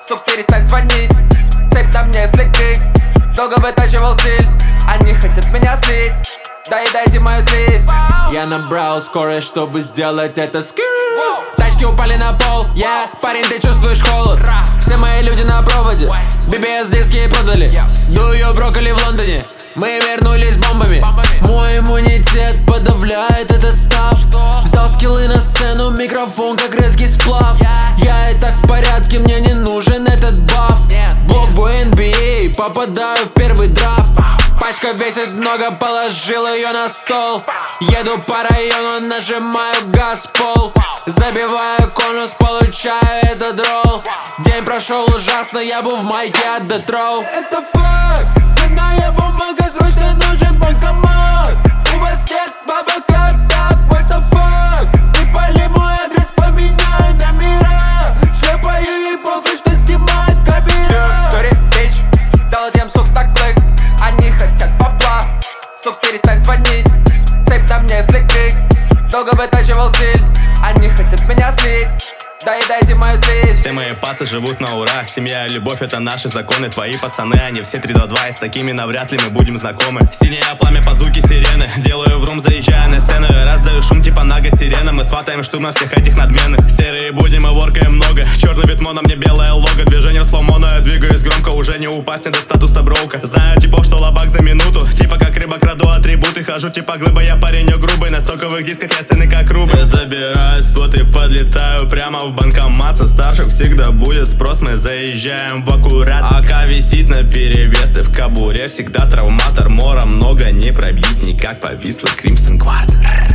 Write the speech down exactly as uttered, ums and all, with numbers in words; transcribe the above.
Сук, перестань звонить, цепь на мне слегка. Долго вытачивал стиль, они хотят меня слить. Доедайте мою слизь. Я набрал скорость, чтобы сделать этот скил. Тачки упали на пол, я yeah. Парень, ты чувствуешь холод. Все мои люди на проводе, би би эс диски продали. Дую брокколи в Лондоне, мы вернулись бомбами. Мой иммунитет подавляет этот став. Взял скиллы на сцену, микрофон как редкий сплав. Я и так в порядке, мне не нужен этот баф. Блок эн би эй, попадаю в первый драфт. Пачка весит много, положил ее на стол. Еду по району, нажимаю газ в пол. Забиваю конус, получаю этот ролл. День прошел ужасно, я был в майке от Детроу. Это факт, ценная бумага, срочно нужен банкомат. У вас нет бабок, как так, это факт. Не пали мой адрес, поменяй номера. Шлепаю ей похуй, что снимает камера. Тори, бич, дал этим сук так клик. Они хотят попла. Сук, перестань звонить, цепь на мне слегка. Долго вытачивал стиль, они хотят меня слить. Доедайте мою слизь. Все мои пацы живут на ура. Семья и любовь — это наши законы. Твои пацаны, они все три два два. И с такими навряд ли мы будем знакомы. Синее пламя под звуки сирены. Делаю врум, заезжая на сцену. Раздаю шум типа нага сирена. Мы сватаем штурм на всех этих надменных. Серые будни мы воркаем много. Черный ветмо, на мне белое лого. Движение в слоумо, я двигаюсь громко. Уже не упасть, не до статуса броука. Знаю типов, что лобак за минуту. Типа как рыба, краду атрибуты. Хожу типа глыба, я паренек грубый. На стоковых дисках я цены как рубль. Я забираю спот и подлетаю прямо в банкомат. Со старших всегда будет спрос, мы заезжаем в аккурат. АК висит на перевес и в кобуре всегда травматор. Мора много не пробить, никак повисла Crimson Guard.